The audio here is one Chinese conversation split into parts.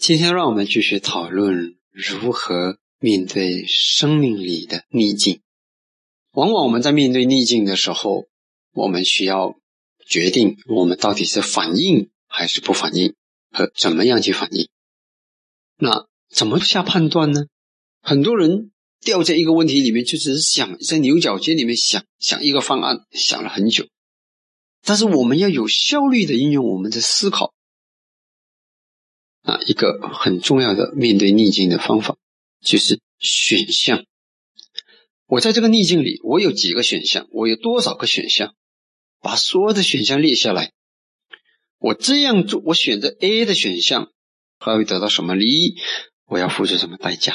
今天让我们继续讨论如何面对生命里的逆境。往往我们在面对逆境的时候，我们需要决定我们到底是反应还是不反应，和怎么样去反应。那怎么下判断呢？很多人掉在一个问题里面，就只是想在牛角尖里面想一个方案，想了很久。但是我们要有效率的应用我们的思考。一个很重要的面对逆境的方法就是选项。我在这个逆境里，我有几个选项，我有多少个选项，把所有的选项列下来。我这样做，我选择 A 的选项，它会得到什么利益，我要付出什么代价。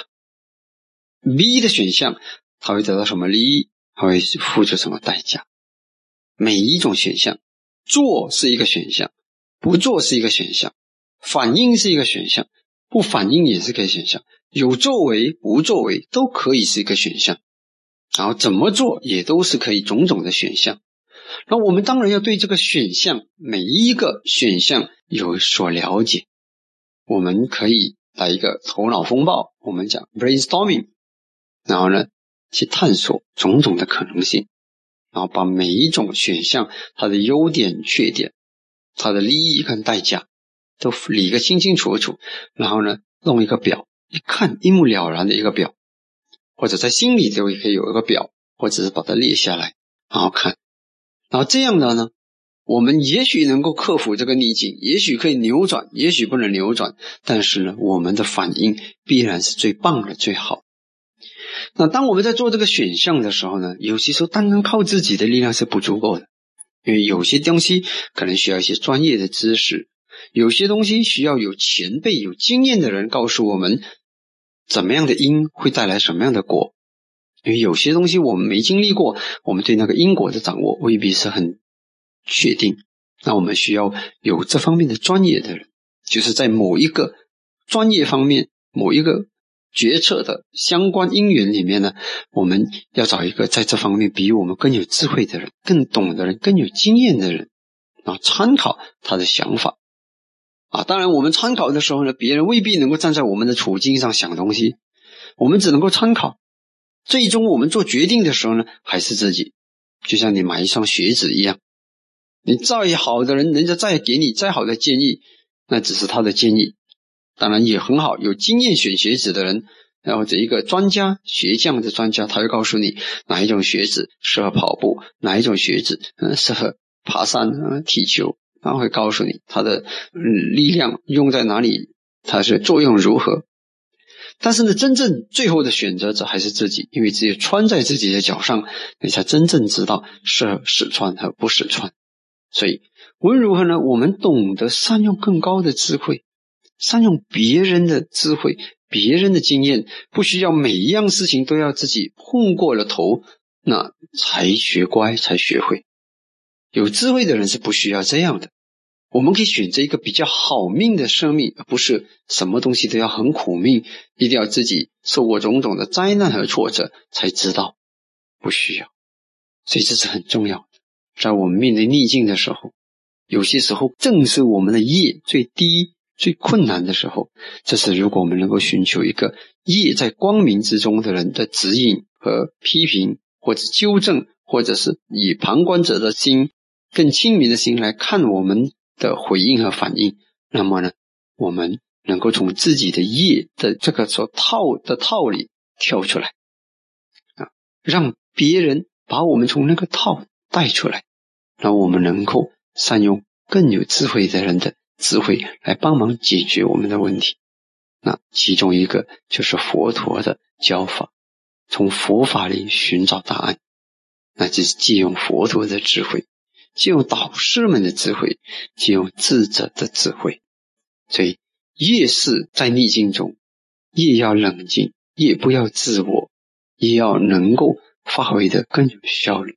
B 的选项，它会得到什么利益，它会付出什么代价。每一种选项，做是一个选项，不做是一个选项，反应是一个选项，不反应也是个选项，有作为不作为都可以是一个选项，然后怎么做也都是可以种种的选项。那我们当然要对这个选项，每一个选项有所了解。我们可以来一个头脑风暴，我们讲 brainstorming， 然后呢去探索种种的可能性，然后把每一种选项它的优点缺点，它的利益跟代价都理个清清楚楚，然后呢弄一个表，一看一目了然的一个表，或者在心里头也可以有一个表，或者是把它列下来然后看。然后这样的呢，我们也许能够克服这个逆境，也许可以扭转，也许不能扭转，但是呢我们的反应必然是最棒的最好。那当我们在做这个选项的时候呢，有些时候单单靠自己的力量是不足够的，因为有些东西可能需要一些专业的知识，有些东西需要有前辈有经验的人告诉我们怎么样的因会带来什么样的果。因为有些东西我们没经历过，我们对那个因果的掌握未必是很确定，那我们需要有这方面的专业的人，就是在某一个专业方面，某一个决策的相关因缘里面呢，我们要找一个在这方面比我们更有智慧的人，更懂的人，更有经验的人，然后参考他的想法。当然我们参考的时候呢，别人未必能够站在我们的处境上想东西，我们只能够参考。最终我们做决定的时候呢，还是自己。就像你买一双鞋子一样，你再好的人，人家再给你再好的建议，那只是他的建议，当然也很好，有经验选鞋子的人，或者一个专家鞋匠的专家，他会告诉你哪一种鞋子适合跑步，哪一种鞋子适合爬山踢球，他会告诉你它的力量用在哪里，它是作用如何。但是呢，真正最后的选择者还是自己，因为只有穿在自己的脚上，你才真正知道适合试穿和不试穿。所以无论如何呢，我们懂得善用更高的智慧，善用别人的智慧，别人的经验，不需要每一样事情都要自己碰过了头，那才学乖才学会。有智慧的人是不需要这样的。我们可以选择一个比较好命的生命，而不是什么东西都要很苦命，一定要自己受过种种的灾难和挫折才知道，不需要。所以这是很重要的。在我们面对逆境的时候，有些时候正是我们的业最低最困难的时候，这是如果我们能够寻求一个业在光明之中的人的指引和批评，或者纠正，或者是以旁观者的心，更清明的心来看我们的回应和反应，那么呢，我们能够从自己的业的这个所套的套里跳出来，让别人把我们从那个套带出来，让我们能够善用更有智慧的人的智慧来帮忙解决我们的问题。那其中一个就是佛陀的教法，从佛法里寻找答案，那就是借用佛陀的智慧，借用导师们的智慧，借用智者的智慧。所以越是在逆境中，越要冷静，越不要自我，也要能够发挥得更有效率。